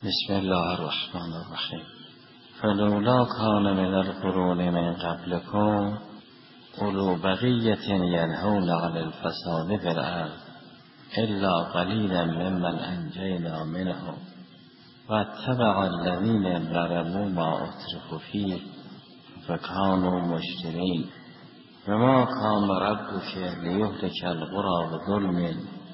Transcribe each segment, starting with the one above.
بسم الله الرحمن الرحیم. فلولا کان من القرون من قبلکم اولو بقیة ینهون عن الفساد فی الارض الا قلیلا ممن انجینا منهم واتبع الذین ظلموا ما اترفوا فیه فکانوا مجرمین وما کان ربک لیهلک القری بظلم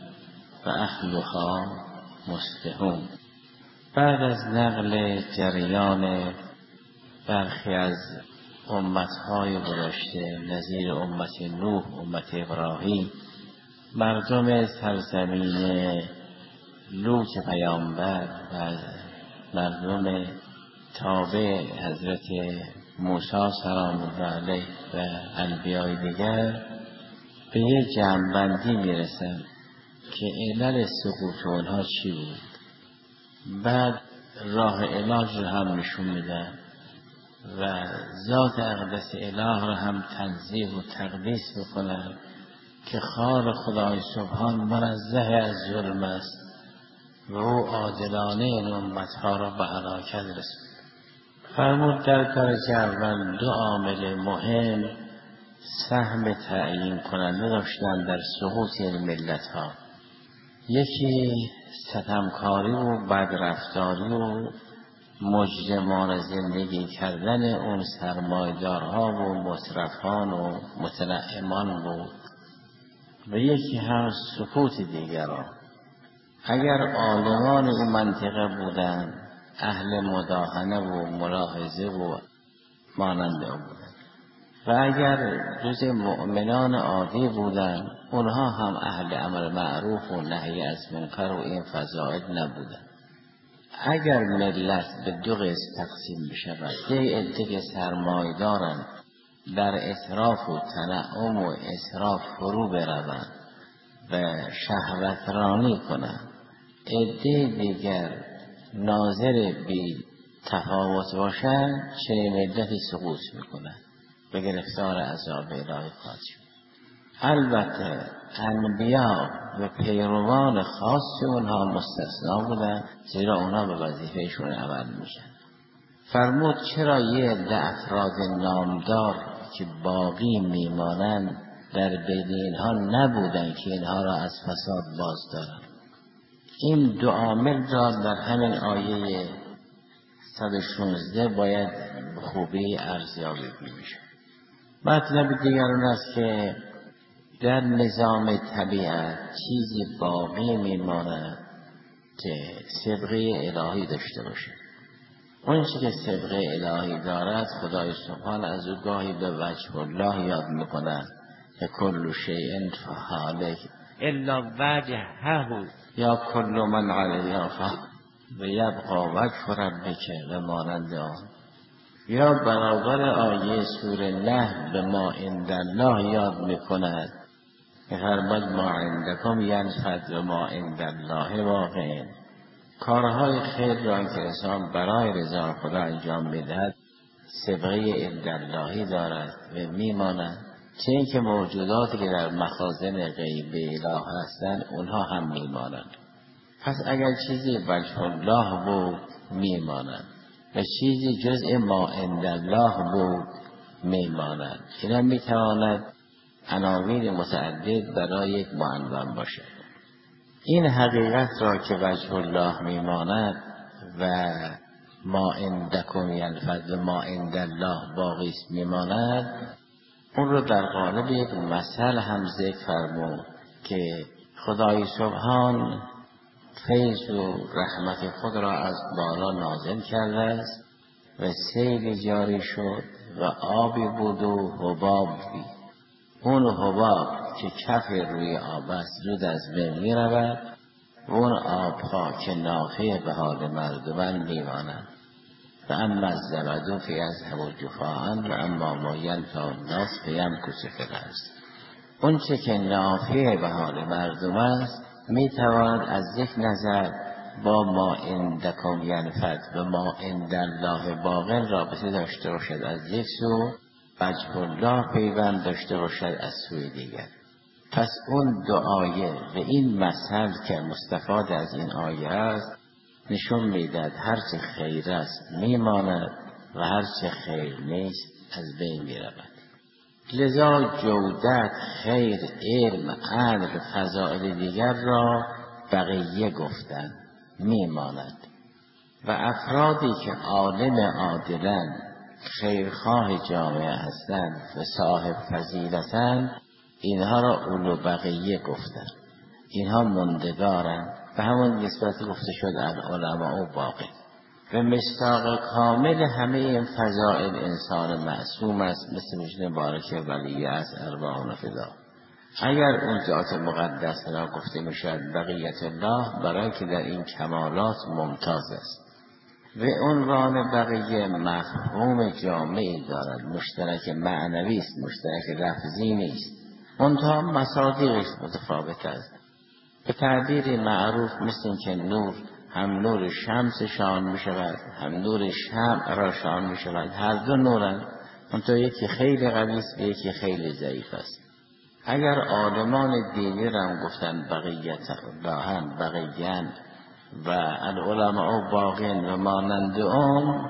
واهلها مصلحون. بعد از نقل جریان برخی از امتهای گذشته نظیر امت نوح، امت ابراهیم، مردم سرزمین لوط پیامبر و مردم تابع حضرت موسی سلام الله علیه و انبیای دیگر، به یک جمع‌بندی میرسند که علل سقوط اونها چی بود. بعد راه علاج رو هم نشون میدن و ذات اقدس اله رو هم تنزیه و تقدیس بکنن که خار خدای سبحان منزه از ظلم است و او عادلانه این امتها را به هلاکت رسوند. فرمود در درجه اول دو عامل مهم سهم تعیین کننده داشتند در سقوط این ملت ها. یکی ستمکاری و بدرفتاری و مجرمانه زندگی کردن اون سرمایدارها و مصرفان و متنعمان بود و یکی هم سکوت دیگران. اگر عالمان اون منطقه بودن اهل مداهنه و ملاحظه و ماننده بودن و اگر جز مؤمنان عادی بودن اونها هم اهل امر معروف و نهی از منکر و این فضائل نبودن. اگر ملت به دو قسم تقسیم بشود، یه عده که سرمایه‌دارن در اسراف و تنعم و اسراف فرو بروند و شهوت رانی کنند، عده دیگر ناظر بی تفاوت باشند، چه ملتی سقوط میکنند به گرفتار عذاب الهی خواهد شد. البته انبیا و پیروان خاص اونها مستثنا بودن، زیرا اونها به وظیفهشون عمل میشن. فرمود چرا یه عده افراد نامدار که باقی میمانند در بین اینها نبودن که اینها را از فساد باز دارن. این دو عامل را در همین آیه 116 باید خوبی ارزیابی میشه. مطلب دیگر اون است که در نظام طبیعت چیزی باقی میماند که سابقه الهی داشته باشه. اون چی که سابقه الهی دارد خدای سبحان از او گاهی به وجه الله یاد میکنه که کل شیء فهالک الا وجهه یا کل من علیها فان و یبقی وجه ربک و مانند آن. یا برابر آیه سوره نحل به ما عند الله یاد میکند که فرمود ما عندکم ینفد و ما عند الله واقع. کارهای خیر را که انسان برای رضا خدا انجام میدهد سابقه عند اللهی دارد و میماند، چه اینکه موجوداتی که در مخازن غیب اله هستند اونها هم میمانند. پس اگر چیزی وجه الله بود میماند و چیزی جزء ما عند الله بود میماند. اینا میتواند عناوین متعدد برای یک معنون باشه. این حقیقت را که وجه الله میماند و ما عندکم ینفد و ما عند الله باقی است میماند، اون رو در قالب یک مثل هم ذکر فرمود که خدای سبحان فیض و رحمت خود را از بالا نازل کرده است و سیل جاری شد و آبی بود و حباب بود. اون حباب که کف روی آب است زود از بین می رود و اون آبها که نافع به حال مردمان میمانند. و اما الزبد فیذهب جفاء و اما ما ینفع الناس فیمکث فی الارض. اون چه که نافع به حال مردم است میتواند از یک نظر با ما عندکم ینفد و ما عند الله باقی رابطه داشته باشد از یک سو، وجه الله پیوند داشته باشد از سوی دیگر. پس اون دو آیه و این مثل که مستفاد از این آیه است نشون میداد هرچه خیر است میماند و هرچه خیر نیست از بین میرود. لذا جودت، خیر، علم، عدل، فضائل دیگر را بقیه گفتند میماند و افرادی که عالم عادلند، خیرخواه جامعه هستند و صاحب فضیلتند، اینها را اولو بقیه گفتند، اینها مندگارند. به همون نسبت گفته شد العلماء باقی. به مصداق کامل همه این فضائل انسان معصوم است، مثل وجود مبارک ولی است ارواحنا فدا. اگر اون ذات مقدس را گفته میشد بقیت الله، برای که در این کمالات ممتاز است. به عنوان بقیه مفهوم جامعی دارد، مشترک معنوی است، مشترک لفظی نیست، منتها مصادیقش متفاوت است. به تعبیر معروف مثل این که نور هم نور شمس شان می شود، هم نور شمع را شان می شود، هر دو نورند، منتها یکی خیلی قوی است و یکی خیلی ضعیف است. اگر عالمان دینی را هم گفتن بقیت اللهن، بقیین و العلماء باقین و مانند اون،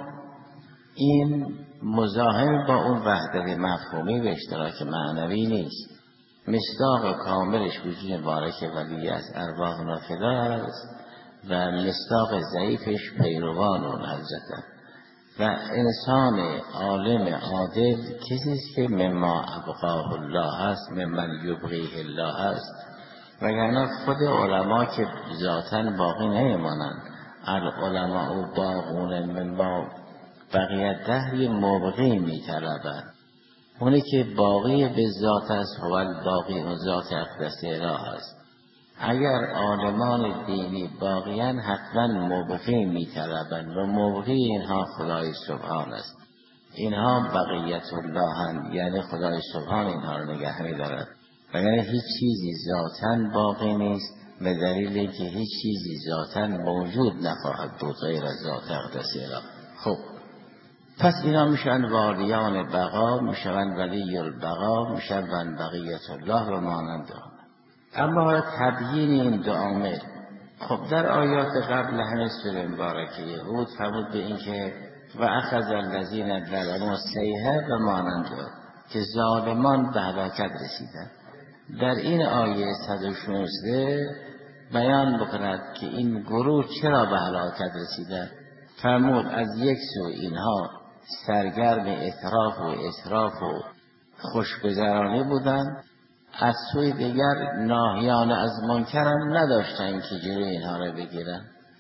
این مزاحم با اون وحدت مفهومی و اشتراک معنوی نیست. مصداق کاملش وجود مبارک ولی از ارواحنا فدا است و مصداق ضعیفش پیروان اون حضرت و انسان عالم عادل کسی است که مما ابقاه الله است، ممن یبقیه الله است. وگرنه خود علما که ذاتاً باقی نمیمانند، العلماء باقون من بقیت دهری مبقی میطلبند. اونی که باقی به ذات است هو الباقی، اون ذات اقدس اله است. اگر عالمان دینی باقیان حتما مبقی میطلبند و مبقی اینها خدای سبحان است. اینها بقیت اللهند، یعنی خدای سبحان اینها رو نگه می‌دارد. وگرنه هیچ چیزی ذاتاً باقی نیست، به دلیلی که هیچ چیزی ذاتاً موجود نخواهد بود غیر از ذات اقدس اله. خب پس اینا میشن والیان بقا، میشن ولی البقا، میشن بقیت الله و مانند آن. اما تبیین این دو عامل، خب در آیات قبل همه سوره مبارکه هود فرمود به این که و اخذ الذین ظلموا الصیحه و مانند آن، که ظالمان به هلاکت رسیدند. در این آیه 116 بیان بکند که این گروه چرا به هلاکت رسیدند. فرمود از یک سو اینها سرگرم اطراف و اسراف و خوشگذرانی بودند، از سوی دیگر ناهیان از منکرم نداشتند که جلوی اینها را بگیرن.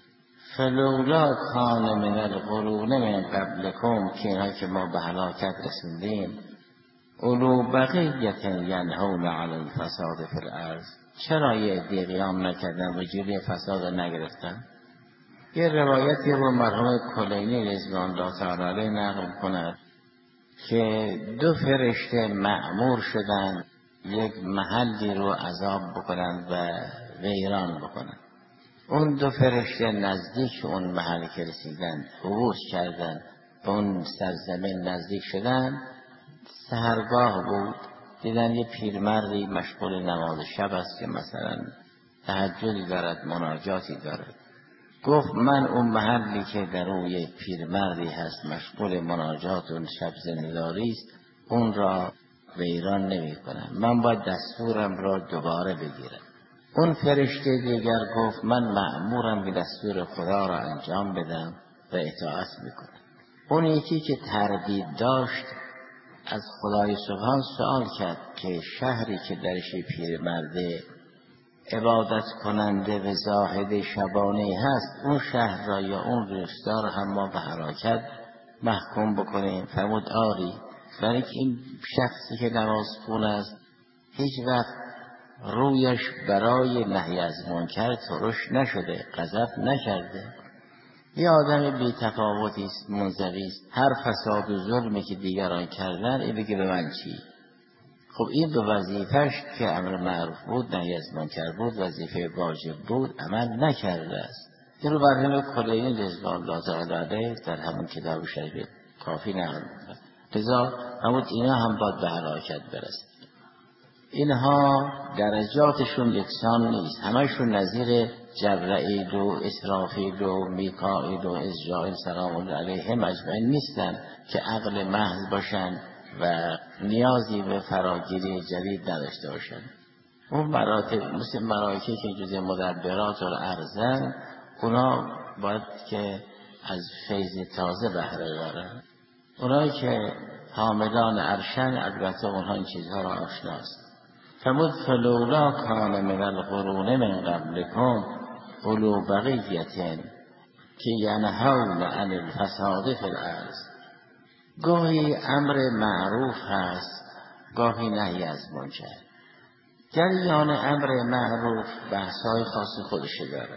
فلولا کان من القرون من قبلکم، که اینها که ما به هلاکت رسوندیم، اولو بقیت ینهون علی الفساد فی الارض، چرا یه عده قیام نکردن و جلوی فساد نگرفتن؟ یه روایتی رو مرحوم کلینی رضوان الله تعالی علیه نقل کند که دو فرشته مأمور شدند یک محلی رو عذاب بکنند و ویران بکنند. اون دو فرشته نزدیک اون محل که رسیدند عبور کردند، به اون سرزمین نزدیک شدند. سحرگاه بود، دیدن یه پیرمردی مشغول نماز شب است که مثلا تهجدی دارد، مناجاتی دارد. گفت من اون محلی که در اون یک پیرمردی هست مشغول مناجات و شب زنده‌داری است، اون را ویران نمی کنم، من باید دستورم را دوباره بگیرم. اون فرشته دیگر گفت من مأمورم که دستور خدا را انجام بدم و اطاعت میکنم. اون یکی که تردید داشت از خدای سبحان سوال کرد که شهری که درش پیرمرده عبادت کننده و زاهد شبانه هست، اون شهر را یا اون روستا را هم ما به هلاکت محکوم بکنیم؟ فرمود آری، برای که این شخصی که نماز خون است هیچ وقت رویش برای نهی از منکر ترش نشده، غضب نکرده، یه آدم بی تفاوتی است، منزوی است، هر فساد و ظلمی که دیگران کردن این بگه به من چی؟ خب این به وظیفه‌اش که امر معروف بود نهی از منکر بود، وظیفه واجب بود، عمل نکرده است. این رو مرحوم کلینی رضوان الله تعالی علیه در همون کتاب شریف کافی نقل می‌کنه. لذا همون اینا هم باید به هلاکت برسند. اینها درجاتشون یکسان نیست، همشون نظیر جبرائیل و اسرافیل و میکائیل و اسرائیل سلام علیهم اجمعین نیستن که عقل محض باشن و نیازی به فراگیری جدید نداشته باشن. اون مراتب مثل ملائکه که جزء مدبرات الارضن، اونا باید که از فیض تازه بهره ببرن. اونایی که حاملان عرشن البته اونها این چیزها را آشناست. فمود فلولا کان من القرون من قبلکم اولو بقیة که ینهون عن الفساد فی الارض. گاهی امر معروف هست، گاهی نهی از منکر. جریان امر معروف بحث‌های خاص خودش داره.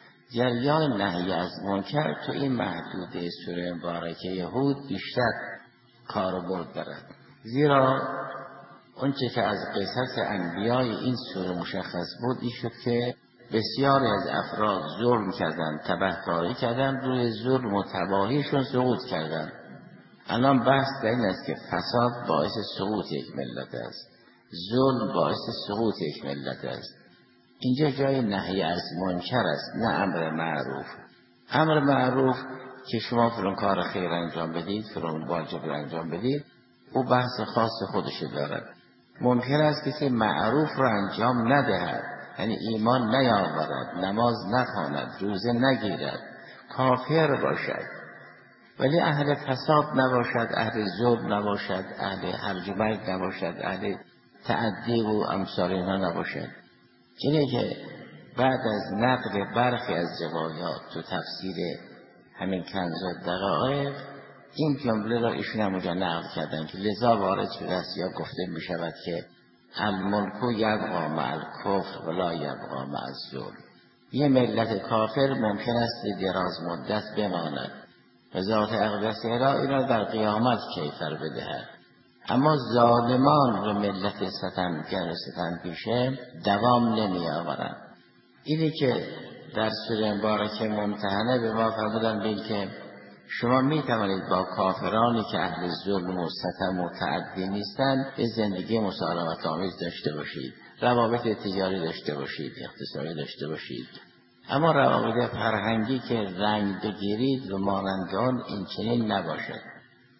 جریان نهی از منکر تو این محدوده سوره مبارکه هود بیشتر کاربرد دارد. زیرا اونچه که از قصص انبیای این سوره مشخص بود این شد که بسیاری از افراد ظلم کردن، تبهکاری کردن، روی ظلم و تباهیشون سقوط کردن. الان بحث در این است که فساد باعث سقوط یک ملت است، ظلم باعث سقوط یک ملت است. اینجا جای نهی از منکر است، نه امر معروف. امر معروف که شما فلان کار خیر انجام بدید، فلان واجب انجام بدید، او بحث خاص خودش دارد. ممکن است کسی معروف را انجام ندهد، یعنی ایمان نیاورد، نماز نخواند، روزه نگیرد، کافر باشد، ولی اهل فساد نباشد، اهل ظلم نباشد، اهل هرج و مرج نباشد، اهل تعدی و امثال اینا نباشد. اینه که بعد از نقل برخی از روایات تو تفسیر همین کنز الدقایق این جمله را ایشون همونجا نقل کردن که لذا وارد شده است یا گفته می شود که الملک یبقی مع الکفر ولا یبقی مع الظلم. یه ملت کافر ممکن است دراز مدت بماند و ذات اقدس الهی را در قیامت کیفر بدهد، اما ظالمان و ملت ستمگر و ستم پیشه دوام نمی آورند. اینی که در سوره مبارکه ممتحنه به ما فرمودن بین که شما می توانید با کافرانی که اهل ظلم و ستم و تعدی نیستند به زندگی مسالمت آمیز داشته باشید، روابط تجاری داشته باشید، اقتصادی داشته باشید، اما روابط فرهنگی که رنگ بگیرید و مانند آن این چنین نباشد.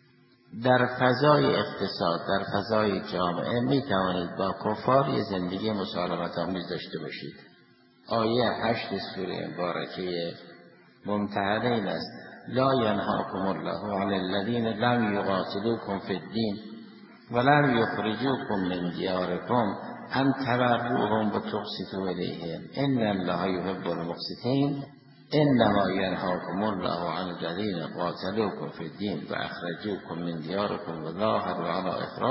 در فضای اقتصاد، در فضای جامعه می توانید با کفار یه زندگی مسالمت آمیز داشته باشید. آیه 8 سوره مبارکه ممتحنه این است: لا ینهاکم الله عن الذین لم یقاتلوکم فی الدین ولم یخرجوکم من دیارکم ان تبروهم و تقسطوا الیهم ان الله یحب المقسطین انما ینهاکم الله عن الذین قاتلوکم فی الدین و اخرجوکم من دیارکم و ظاهروا علی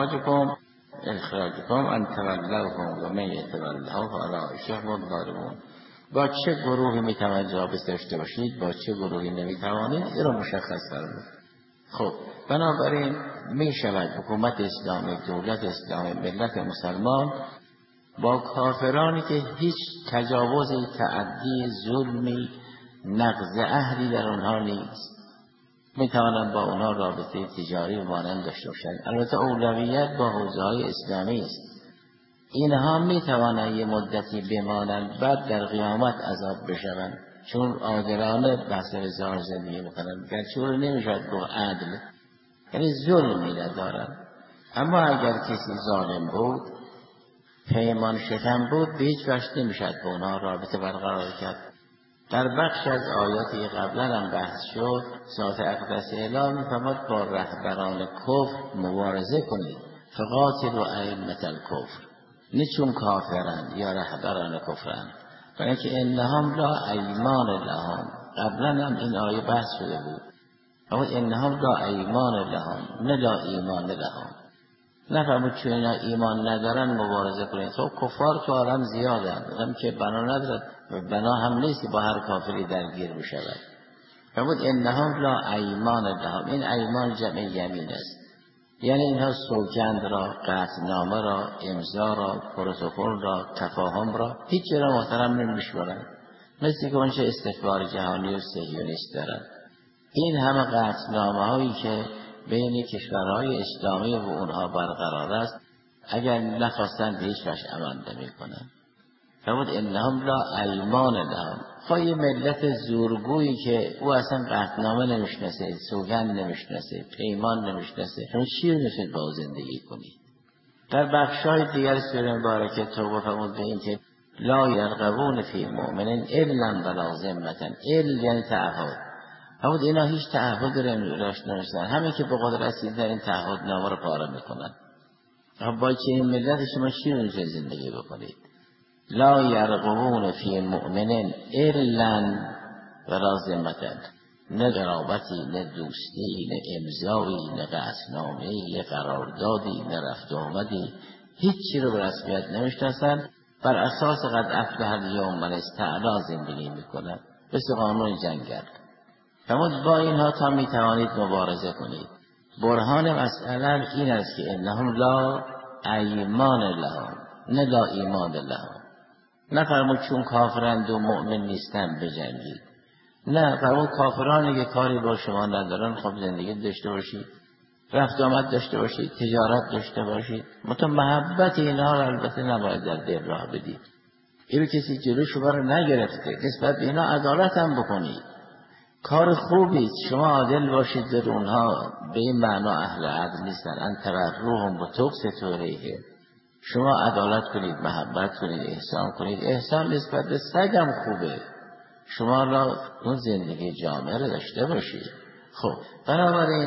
اخراجکم ان تولوهم و من یتولهم فاولئک هم الظالمون. با چه گروهی میتوانید رابطه داشته باشید، با چه گروهی نمیتوانید، این رو مشخص فرمود. خب بنابراین میشود حکومت اسلامی، دولت اسلامی، ملت مسلمان با کافرانی که هیچ تجاوزی، تعدی، ظلمی، نقض عهدی در اونها نیست، میتوانند با اونها رابطه تجاری و مانند داشته باشند. البته اولویت با حوزه‌های اسلامی است. اینها میتوانند یه مدتی بمانند بعد در قیامت عذاب بشوند، چون عادلانه بحث رضا زندگی میکنند، گرچه رو نمیشود گفت عدل، یعنی ظلمی ندارند. اما اگر کسی ظالم بود، پیمان شکن بود، به هیچ وجه نمیشد با اونها رابطه برقرار کرد. در بخش از آیاتی قبلا هم بحث شد، ذات اقدس الهی میفرماید با رهبران کفر مبارزه کنید، فقاتلوا ائمة الکفر، نه چون کافرند یا رهبران کفرند، برای که انهم لا ایمان لهم. قبلا هم این آیه بحث شده بود، اما انهم لا ایمان لهم، نه لا ایمان لهم. نفهمید چون اینا ایمان ندارن مبارزه کنید. خب کفار تو عالم زیادند، هم که بنا ندارد و بنا هم نیست که با هر کافری درگیر بشود. فرمود انهم لا ایمان لهم، این ایمان جمع یمین است، یعنی اینها سوگند را، قطعنامه را، امضا را، پروتکل را، تفاهم را هیچ را محترم نمیشمارند، مثل که اونچه استکبار جهانی و صهیونیست دارند. این همه قطعنامه هایی که بین کشورهای اسلامی و اونها برقرار است، اگر نخواستن به هیچ وجه عمل نمی‌کنند. فرمود انهم لا ایمان لهم. یه ملت زورگویی که او اصلا قطعنامه نمیشناسه، سوگند نمیشناسه، پیمان نمیشناسه، شما چی رو میخواید با او زندگی کنید؟ در بخشای دیگر سوره مبارکه توبه فرمود به این که لا یرقبون فی مؤمن الا ولا ذمة، یعنی تعهد. فرمود اینا هیچ تعهد داشته نمیشن، همین که به قدرت رسیدن این تعهد نامه رو پاره میکنن. با چه این ملت شما چی رو میخواید زندگی بکنید؟ لا یرقبون فی مؤمن الا ولا ذمة، نه قرابتی، نه دوستی، نه امضایی، نه قطعنامه‌ای، نه قراردادی، نه رفت آمدی، هیچی رو به رسمیت نمیشناسن. بر اساس قد افلح الیوم من استعلا زندگی میکنن، مثل قانون جنگل. فرمود با اینها تا میتوانید مبارزه کنید. برهان مسئله این است که انهم لا ایمان لهم، نه لا ایمان لهم. نه فرمود چون کافرند و مؤمن نیستن بجنگید، نه فرمود کافرانی که کاری با شما ندارن خب زندگی داشته باشید، رفت آمد داشته باشید، تجارت داشته باشید، محبت اینها رو البته نباید در دل راه بدید. این کسی جلو شما رو نگرفته، نسبت به اینا عدالت هم بکنید. کار خوبی شما عادل باشید در اونها، به این معنا اهل عدل نیستن. انت روحم و تقسط الیه، شما عدالت کنید، محبت کنید، احسان کنید. احسان نسبت به سگم خوبه، شما را اون زندگی جامعه رو داشته باشید. خب بنابراین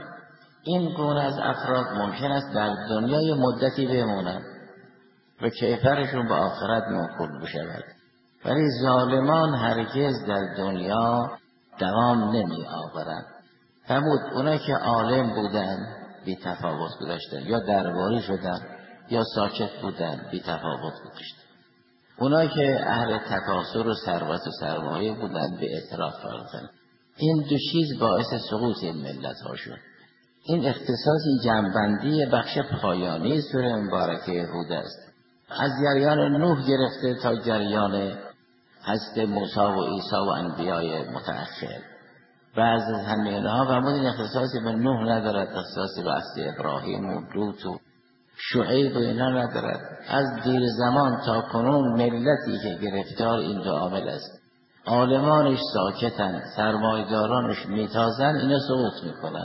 این گونه از افراد ممکن است در دنیای مدتی بمونند و کیفرشون به آخرت موکول بشود، ولی ظالمان هرگز در دنیا دوام نمی آورند. فرمود اونا که عالم بودن بی تفاوت گذاشتن، یا درباری شدن یا ساکت بودن بی تفاوت گذاشتن. اونا که اهل تکاثر و ثروت و سرمایه بودن به اعتراف کردن. این دو چیز باعث سقوط این ملت ها شد. این اختصاصی جنبندی بخش پایانی سوره مبارکه هود است. از جریان نوح گرفته تا جریان حضرت موسی و عیسی و انبیای متأخر. بعض از همین ها فرمود این اختصاصی به نوح ندارد، اختصاصی به حضرت ابراهیم و لوط و شعیب و اینا ندارد. از دیر زمان تا کنون ملتی که گرفتار این دو عامل است، عالمانش ساکتن، سرمایدارانش میتازن، اینا سقوط میکنن.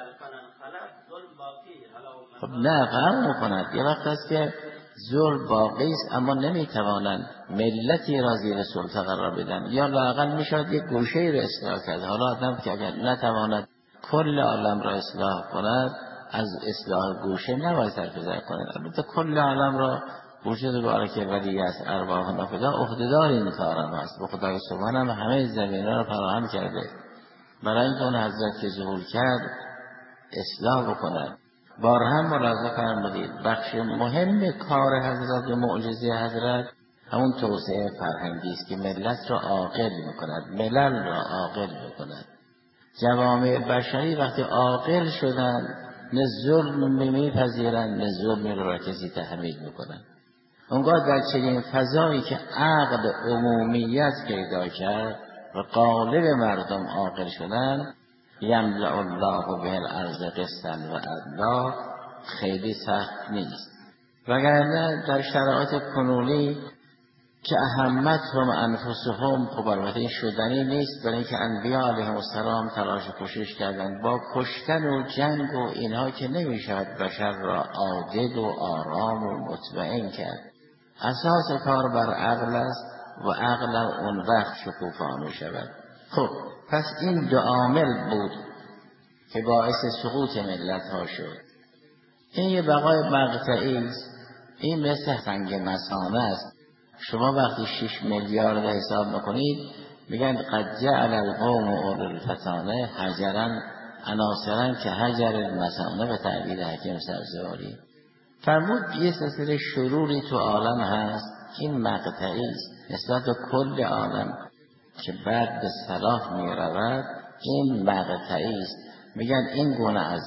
خب نه فهم میکنند. یه وقت است که ظلم باقی است اما نمیتوانند ملتی را زیر سلطه قرار بدن، یا لااقل میشود یک گوشه را اصلاح کرد. حالا آدم که اگر نتواند کل عالم را اصلاح کند، از اصلاح گوشه نباید سرفزر کند. البته کل عالم را گوشه مبارکه ولی از ارواح نافذه عهده‌دار این کارم است. به خدای سبحان هم همه زمینه را فراهم کرده برای اینکه اون حضرت که ظهور کرد اصلاح بکند. بارهم ملاحظه فرمودید بخش مهم کار حضرت و معجزه حضرت همون توسعه فرهنگی است که ملت را عاقل میکند، ملل را عاقل میکند. جوامع بشری وقتی عاقل شدند نه ظلم میپذیرند نه ظلم را کسی تحمیل میکنند. اونگاه در چنین فضایی که عقل عمومیت پیدا کرد و غالب مردم عاقل شدند، یملأ الله به الارض قسطا و عدلا، خیلی سخت نیست. وگرنه در شرایط کنونی که اهمتهم انفسهم، خب البته این شدنی نیست، برای اینکه انبیا علیهم السلام تلاش و کوشش کردند با کشتن و جنگ و اینها که نمیشود بشر را عادل و آرام و مطمئن کرد. اساس کار بر عقل است و عقل اون وقت شکوفا می شود. خب پس این دو عامل بود که باعث سقوط ملت ها شد. این یه بقای مقطعی است. این مثل سنگ مثانه است. شما وقتی 6 میلیارد حساب میکنید میگن قد جعل القوم اول الفتانه حجرا عناصرا که حجر المثانه به تعبیر حکیم سبزواری. فرمود یه سلسله شروری تو عالم هست، این مقطعی است نسبت به کل عالم که بعد به صلاح می رود. این مقطعی است. میگن این گونه از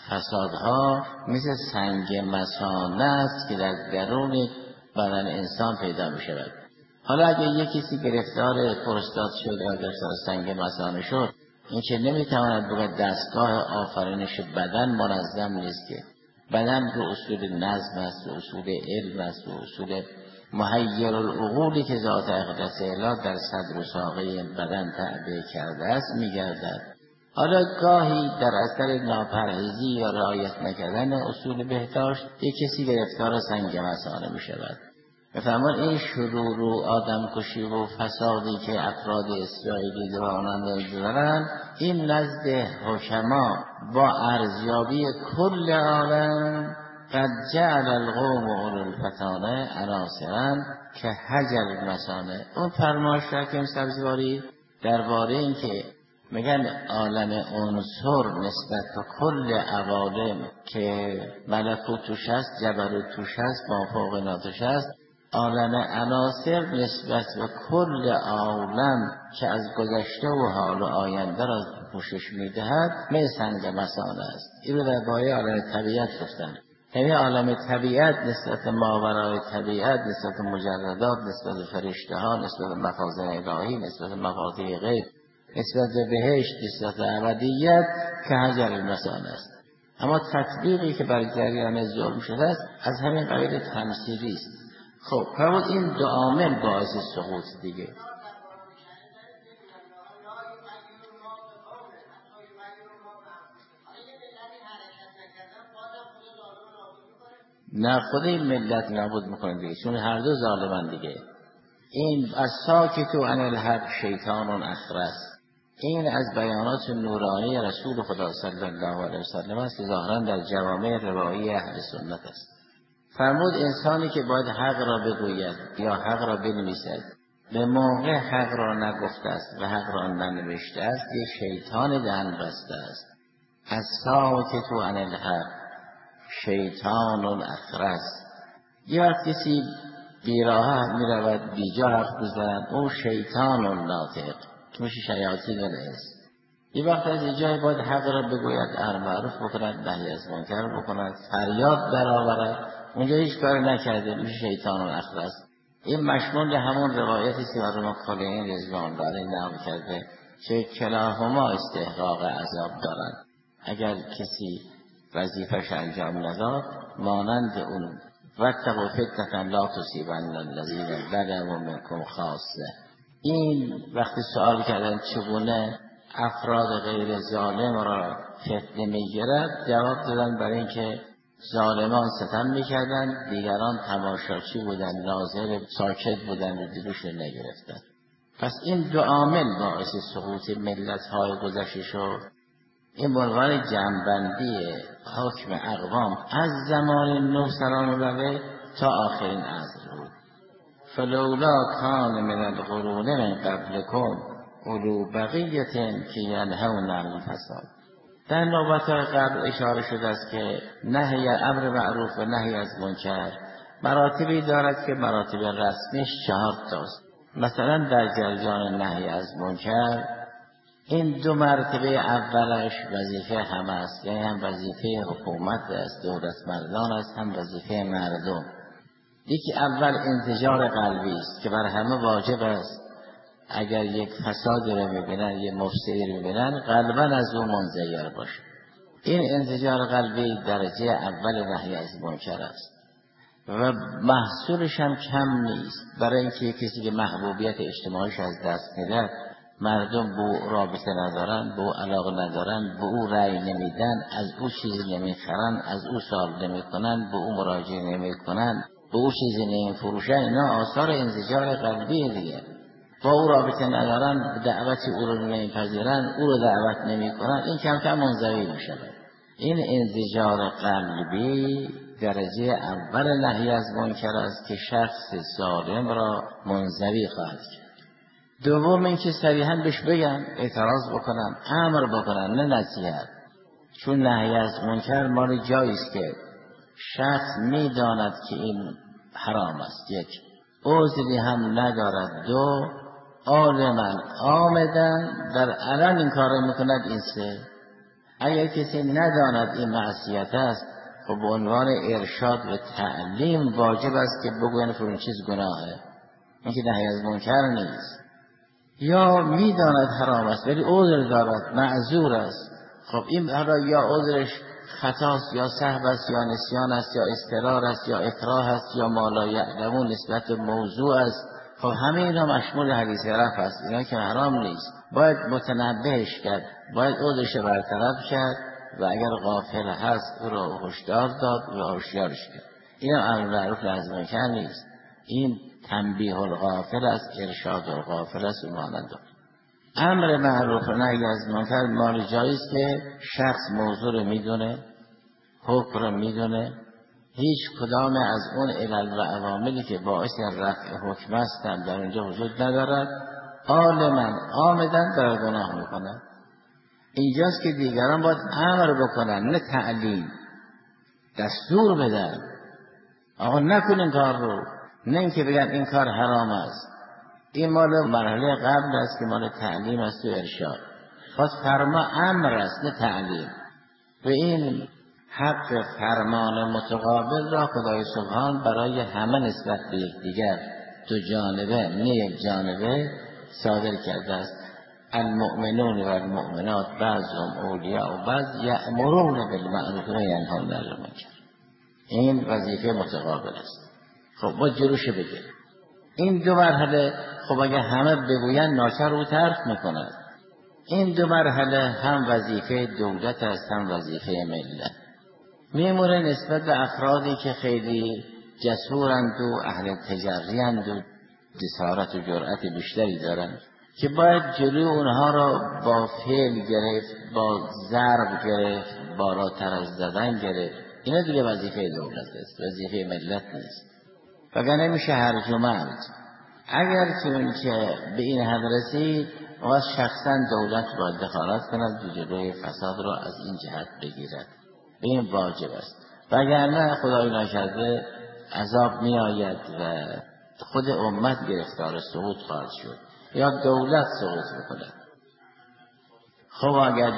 فسادها مثل سنگ مثانه است که در درون بدن انسان پیدا می شود. حالا اگه یک کسی گرفتار پروستات شد یا گرفتار سنگ مثانه شد، این که نمیتواند بگه دستگاه آفرینش بدن منظم نیست، که بدن رو اصول نظم است و اصول علم است و اصول محیر العقولی که ذات اقدس اله در صدر و ساقه بدن تعبیه کرده است میگردد. حالا گاهی در اثر ناپرهیزی یا رعایت نکردن اصول بهداشت یک کسی گرفتار سنگ مثانه می شود. بفرمان این شرور و آدم کشی و فسادی که افراد اسرائیلی دارند، این نزد حکما با ارزیابی کل عالم قد جعل القوم اولو الفتانه عناصرا که حجر المثانه. اون فرمایش حکیم سبزواری درباره این که میگن عالم عنصر نسبت به کل عوالم که ملکوت توش هست، جبروت توش هست، مافوق توش هست، عالم عناصر نسبت به کل عالم که از گذشته و حال و آینده را پوشش میدهد مثل سنگ مثانه است. این رو درباره عالم طبیعت گفتن. یعنی عالم طبیعت نسبت به ماورای طبیعت، نسبت به مجردات، نسبت به فرشته ها، نسبت به مخازن الهی، نسبت به مفاتیح غیب، نسبت به بهشت، نسبت به ابدیت که حجر المثانه است. اما تطبیقی که بر جریان ظلم شده است از همین قبیل تمثیلی است. خب فرمود این دو عامل باعث سقوط دیگه. نه خود این ملت نابود میکنه دیگه، چون هر دو ظالمان دیگه. این از ساکتو عن الحق شیطان اخرس، این از بیانات نورانی رسول خدا صلی الله علیه وسلم است که ظاهرا در جوامع روایی اهل سنت است. فرمود انسانی که باید حق را بگوید یا حق را بنویسد به موقع حق را نگفته است و حق را ننوشته است، یک شیطان دهن بسته است. از ساکتو عن الحق شیطان اخرس. یا کسی بیراه می رود بیجا حرف بزند، او شیطان ناطق که میشه شیاطین الانس. این وقت از اینجای باید حق را بگوید، امر معروف بکند، نهی از منکر بکند، فریاد برآورد، اونجا هیچ کار نکرده میشه شیطان اخرس. این مشمول همون روایتی که مرحوم کلینی رضوان الله علیه نقل کرده که کلاهما استحقاق عذاب دارند. اگر کسی وظیفش انجام نداد مانند اون واتقوا فتنة لا تصیبن الذین ظلموا منکم خاصه. این وقتی سوال کردن چگونه افراد غیر ظالم را فتنه میگیرد، جواب دادن برای اینکه ظالمان ستم میکردن، دیگران تماشاچی بودن، ناظر ساکت بودن و دیگرشون نگرفتن. پس این دو عامل باعث سقوط ملت‌های گذشته شد. این به عنوان جمع‌بندی حکم اقوام از زمان نوح سلام الله تا آخرین عصر بود. فلولا کان من القرون من قبلکم اولو بقیة که ینهون عن الفساد. در نوبت‌های قبل اشاره شده است که نهی امر معروف و نهی از منکر مراتبی دارد که مراتب رسمیش 4 تاست. مثلا در جریان نهی از منکر این 2 مرتبه اولش وظیفه همه است، یعنی هم وظیفه حکومت است، دولت مردان است، هم وظیفه مردم. یکی اول انزجار قلبی است که بر همه واجب است. اگر یک فساد رو میبینن، یک مفسدی رو میبینن، قلبا از اون منزجر باشه. این انزجار قلبی درجه اول نهی از منکر است و محصولش هم کم نیست. برای اینکه کسی که محبوبیت اجتماعیش از دست میده، مردم به او رابطه ندارن، به او علاقه ندارن، به او رأی نمیدن، از او چیزی نمیخرن، از او سوال نمیکنن، به او مراجعه نمیکنن، به او چیزی نمیفروشن، اینا آثار انزجار قلبی دیگه. با او رابطه ندارن، دعوتی او رو نمیپذیرن، او رو دعوت نمیکنن، این کم کم منزوی میشه. این انزجار قلبی درجه اول نهی از منکر است که شخص ظالم را منزوی خواهد کرد. دوم اینکه صریحا بهش بگن، اعتراض بکنن، امر بکنن، نه نصیحت. چون نهی از منکر مال جایی است که شخص میداند که این حرام است، یک عذری هم ندارد، 2 عالما آمدن در علن این کار میکند، این 3 اگر کسی نداند این معصیت است، خب به عنوان ارشاد و تعلیم واجب است که بگوین فرون چیز گناهه، این که نهی از منکر نیست. یا میداند حرام است ولی عذر دارد، معذور است، خب این حالا یا عذرش خطاست یا سهو است یا نسیان است یا اضطرار است یا اکراه است یا ما لا یعلمون نسبت به موضوع است. خب همه اینا مشمول حدیث رفع است، اینا که حرام نیست، باید متنبهش کرد، باید عذرش برطرف کرد و اگر غافل هست او را هشدار داد و هوشیارش کرد. این امر معروف نهی منکر نیست، این تنبیه الغافل است، ارشاد الغافل است و مانند آن. امر معروف و نهی از منکر مال جایی است که شخص موضوع رو میدونه، حکم رو میدونه، هیچ کدام از اون علل و عواملی که باعث رفع حکم هستند در اونجا وجود ندارد، عالما عامدن در گناه میکنند. اینجاست که دیگران باید امر بکنن، نه تعلیم، دستور بدن آقا نکن این کار رو، نه اینکه بگن این کار حرام است. این مال مرحله قبل است که مال تعلیم است و ارشاد. پس فرما امر است نه تعلیم. و این حق فرمان متقابل را خدای سبحان برای همه نسبت به یکدیگر دو جانبه نه یک جانبه صادر کرده است. المؤمنون و المؤمنات بعضهم اولیاء و بعض یأمرون بالمعروف و ینهون عن المنکر. این وظیفه متقابل است. خب ما جلوش بگیریم. این دو مرحله خب اگه همه بگوین ناچار او ترک میکند. این دو مرحله هم وظیفه دولت است هم وظیفه ملت. میمونه نسبت به افرادی که خیلی جسورند و اهل تجریند و جسارت و جرأت بیشتری دارند که باید جلوی اونها را با فعل گرفت، با ضرب گرفت، بالاتر از زدن گرفت. اینا دیگه وظیفه دولت است، وظیفه ملت نیست. وگرنه میشه هرجمند. اگر چون که به این حد رسید و شخصا دولت باید دخالت کند و جلوی فساد را از این جهت بگیرد. این واجب است. وگرنه خدای نکرده عذاب می آید و خود امت گرفتار سقوط خواهد شد یا دولت سقوط میکند. خب اگر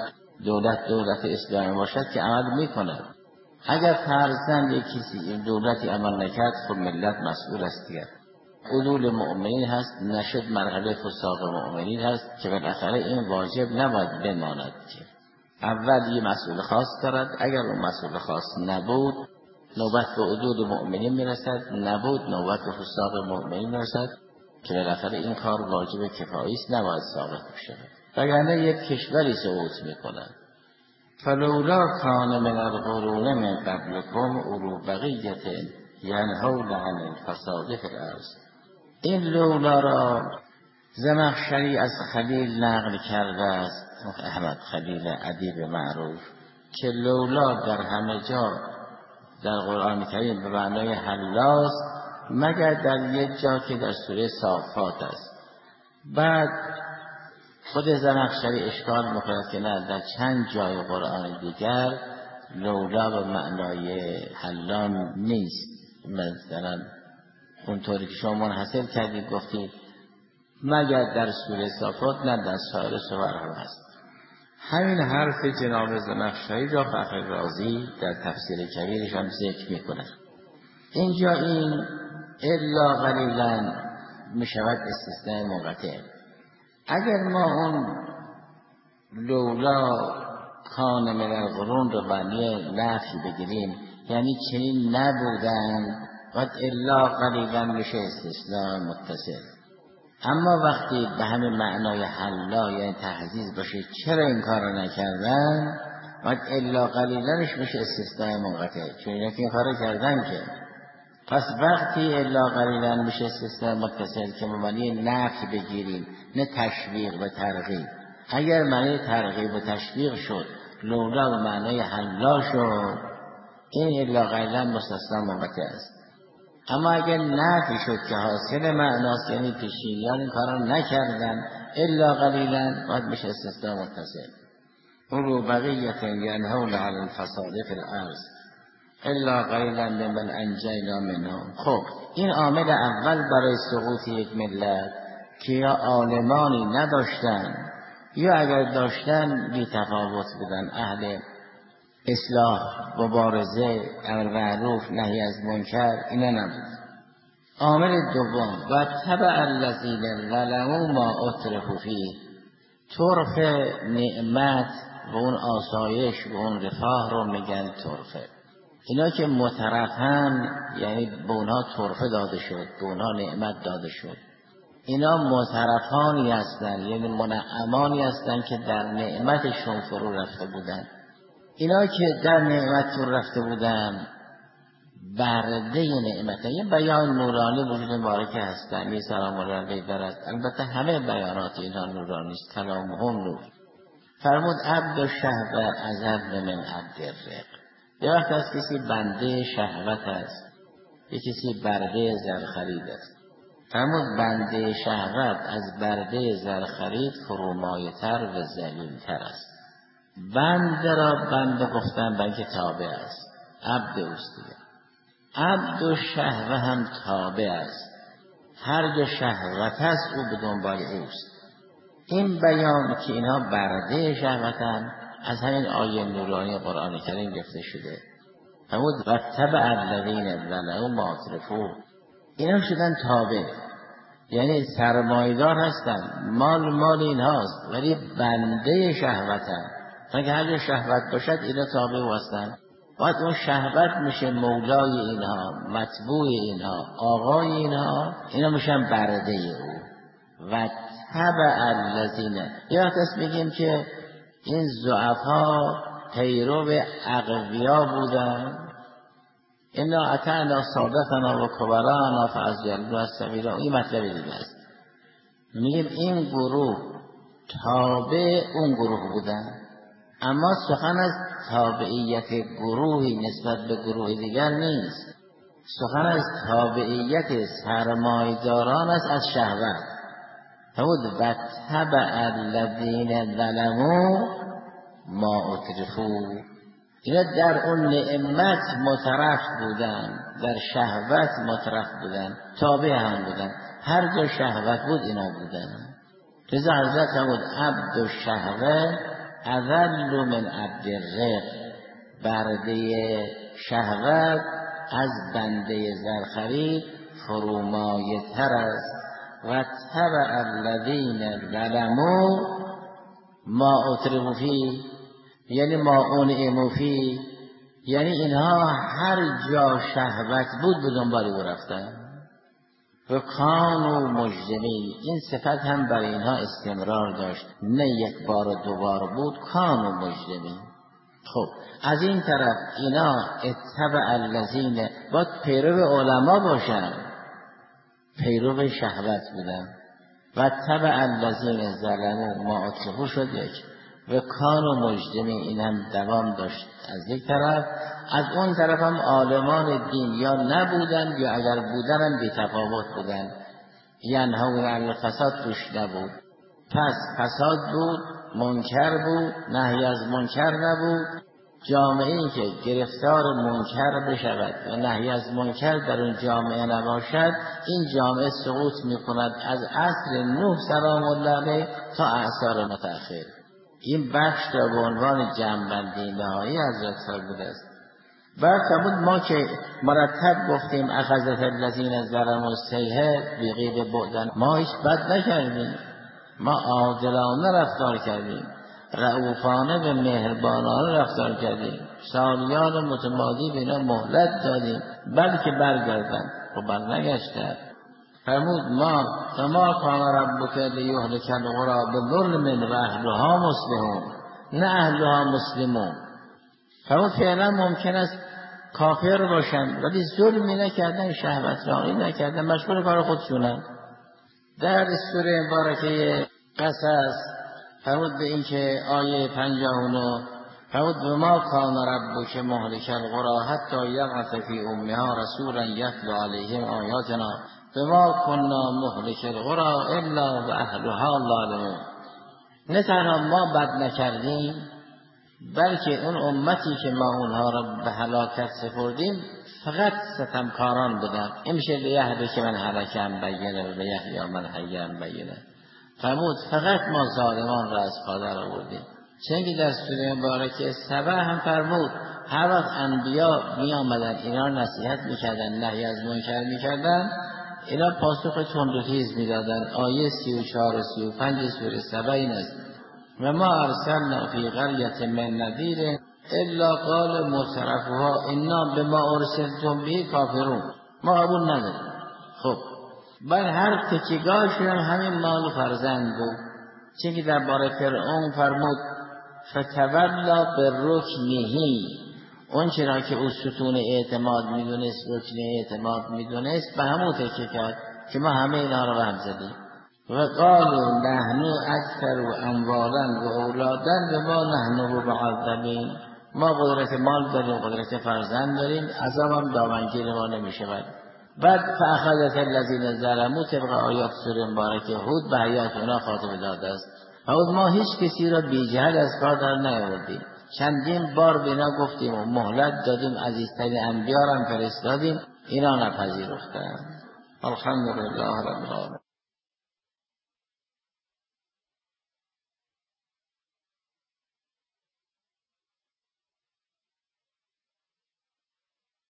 دولت اسلامی باشد که عمل میکند. اگر فرضاً یک کسی دولتی عمل نکرد خب ملت مسئول است دیگر. عدول مؤمنین هست، نشد مرحله فساق مؤمنین هست که بالاخره این واجب نباید بماند که اول یه مسئول خاص دارد. اگر اون مسئول خاص نبود نوبت به عدول مؤمنین میرسد، نبود نوبت به فساق مؤمنین میرسد که بالاخره این کار واجب کفایی است، نباید ثابت بشه. وگرنه یک کشوری سقوط میکند. فلولا کان من القرون من قبلکم اولو بقیة ینهون عن الفساد فی الارض. این لولا را زمخشری از خلیل نقل کرده است، احمد خلیل ادیب معروف، که لولا در همه جا در قرآن کریم به معنای حلاس مگر در یک جا که در سوره صافات است. بعد خود زمخشری اشکال می‌کند که نه، در چند جای قرآن دیگر لولا به معنای حلام نیست. مثلا اونطوری که شما منحصر کردید گفتید مگر در سوره صافات، نه در سایر سور هم هست. همین حرف جناب زمخشری را فخر رازی در تفسیر کبیرش هم ذکر می‌کند. اینجا این الا قلیلا میشود استثناء منقطع. اگر ما اون لولا کان من القرون رو معنی نفی بگیریم، یعنی چنین نبودن، قد الا قلیلا میشه استثناء متصل. اما وقتی به همین معنای حلا یعنی تحزیز باشه چرا این کار رو نکردن، قد الا قلیلانش میشه استثناء منقطع، چون اینا که این کار رو کردن که. پس وقتی الا قلیلا میشه استثناء متصل که معنی نفی بگیریم نه تشویق و ترغیب. اگر معنی ترغیب و تشویق شد لولا و معنی حلا شد، این الا قلیلا مستثنا منقطع است. اما اگر نفی شد که حاصل معناست یعنی پیشینیان این کارا نکردن الا قلیلا، باید میشه استثناء متصل. اولو بقیة ینهون عن الفساد فی الارض الا قلیلا ممن انجینا منهم. خب این عامل اول برای سقوط یک ملت که یا عالمانی نداشتن یا اگر داشتن بی تفاوت بودن، اهل اصلاح، مبارزه، امر معروف، نهی از منکر، اینا نبود. عامل دوم و تبع الذین ظلموا ما اترفوا فیه، طرف نعمت و اون آسایش و اون رفاه رو میگن طرفه. اینا که مترفن یعنی به اونها طرفه داده شد، به اونها نعمت داده شد. اینا مترفانی هستن، یعنی منعمانی هستن که در نعمتشون فرو رفته بودن. اینا که در نعمت فرو رفته بودن برده نعمت، یه بیان نورانی وجود مبارکه هستن، یه سلام الله علیه دارد. البته همه بیانات اینها نورانی است، کلام هم نور. فرمود عبد الشهوه اذل من عبد الرق. یه وقت از کسی بنده شهوت است، یه کسی برده زرخرید است. فرمود بنده شهوت از برده زرخرید فرومایه‌تر و ذلیل‌تر است. بنده را بنده گفتن بلکه تابع است، عبد اوست دیگه. عبد و شهوه هم تابع است، هر جا شهوت است او به دنبال اوست. این بیان که اینها برده شهوتن از همین آیه نورانی قرآن کریم گرفته شده. فرمود و تبع الذین ظلموا ما اترفوا. اینا شدن تابع، یعنی سرمایدار هستن، مال اینهاست ولی بنده شهوتن. تا هر جا شهوت باشد اینا تابع هستن. باید اون شهوت میشه مولای اینها، متبوع اینها، آقای اینها، اینا میشن برده او. و تبع الذین، یه وقت است میگیم که این ضعفا پیرو اقویا بودن. اینا اطعنا سادتنا و کبرانا فازجلوا السبیل. این مطلب دیگه است. میگیم این گروه تابع اون گروه بودن، اما سخن از تابعیت گروهی نسبت به گروه دیگر نیست. سخن از تابعیت سرمایداران است از شهوت. فرمود و تبع الذین ظلموا ما اترفوا. اینا در اون نعمت مترف بودن، در شهوت مترف بودن، تابع هم بودن، هر جا شهوت بود اینا بودن. لذا حضرت فرمود عبد الشهوه اذل من عبد الرق. برده شهوت از بنده زرخرید فرومایه تر است. و تبع الذین ظلموا ما اترفوا فیه، یعنی ما انعموا فیه، یعنی اینها هر جا شهوت بود به دنبال او رفتن. و کانوا مجرمین. این صفت هم برای اینها استمرار داشت، نه یک بار و دو بار بود، کانوا مجرمین. خب از این طرف اینا اتبع الذین باید پیرو علما باشن، پیرو شهوت بودن. و تبع الذین ظلموا ما اترفوا شد یک. و کانوا مجرمین، این هم دوام داشت از یک طرف. از اون طرف هم عالمان دین یا نبودن یا اگر بودن هم بی تفاوت بودن. ینهون عن الفساد توش نبود. پس فساد بود، منکر بود، نهی از منکر نبود. جامعه‌ای که گرفتار منکر بشود و نهی از منکر در اون جامعه نباشد، این جامعه سقوط می‌کند از عصر نوح سلام الله علیه تا اعصار متأخر. این بخش را به عنوان جمع‌بندی نهایی حضرت فرموده است. بعد فرمود ما که مرتب گفتیم اخذت الذین ظلموا الصیحه بغیر بعدن، ما هیچ بد نکردیم، ما عادلانه رفتار کردیم، رؤوفانه به مهربانانه رفتار کردیم، سالیان متمادی به اینا مهلت دادیم بلکه برگردن. و برنگشتن. فرمود ما کان ربک لیهلک القری بظلم و اهلها مصلحون، نه اهلها مسلمون. فرمود فعلا ممکن است کافر باشن ولی ظلمی نکردن، شهوت رانی نکردن، مشغول کار خودشونن. در سوره مبارکه قصص فرمود به این که آیه 59 فرمود ما کان ربک مهلک القری حتی یبعث فی امها رسولا یتلو علیهم آیاتنا ما کنا مهلک القری الا و اهلها ظالمون. نه تنها ما بد نکردیم بلکه اون امتی که ما اونها را به هلاکت سپردیم فقط ستمکاران بودن. این میشه لیهلک من هلک عن بینه و لیحیی من حی عن بینه. فرمود فقط ما ظالمان را از پادر آوردیم. چنگی در سوره مبارکه سبع هم فرمود هر وقت انبیا می آمدن اینا نصیحت میکردن، نهی از منکر میکردن، اینا پاسخ تند و تیز میدادن. آیه 34 و 35 سوره سبع این است. و ما ارسلنا فی قریة من نذیر الا قال مترفوها انا بما ارسلتم به کافرون. ما قبول نداریم. خب بر هر تکیگاهشون همین مال و فرزند بود. چه که درباره فرعون فرمود فتولا برکنه، اون چرا که او ستون اعتماد میدونست، رکن اعتماد میدونست، به همون تکیه کرد که ما همه اینا رو به هم زدیم. و قالوا نحن اکثر و اموالا و اولادا و ما نحن بمعذبین، ما قدرت مال داریم، قدرت فرزند داریم، عذاب هم دامنگیر ما نمیشود. بعد فاخذت الذین ظلموا طبق آیات سوره مبارکه هود به حیات اونا خاتمه داده است. هود ما هیچ کسی را بی جهل از کار در نیاوردیم، چندین بار بینا گفتیم و مهلت دادیم، عزیزترین انبیا را فرستادیم، اینا نپذیرفتند. الحمدلله رب العالمین.